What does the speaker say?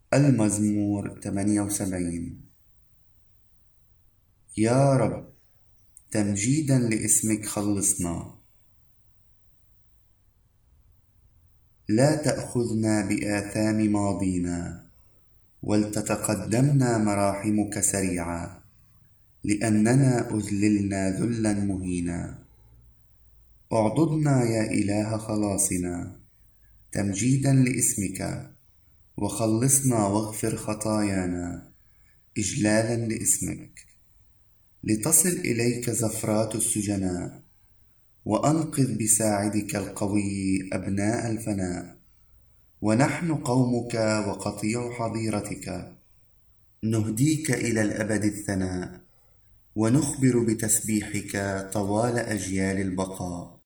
المزمور 78. يا رب، تمجيدا لاسمك خلصنا. لا تأخذنا بآثام ماضينا، ولتتقدمنا مراحمك سريعا، لأننا أذللنا ذلا مهينا. اعضدنا يا إله خلاصنا، تمجيدا لاسمك، وخلصنا واغفر خطايانا، إجلالا لاسمك. لتصل إليك زفرات السجناء، وأنقذ بساعدك القوي أبناء الفناء. ونحن قومك وقطيع حظيرتك، نهديك إلى الأبد الثناء، ونخبر بتسبيحك طوال أجيال البقاء.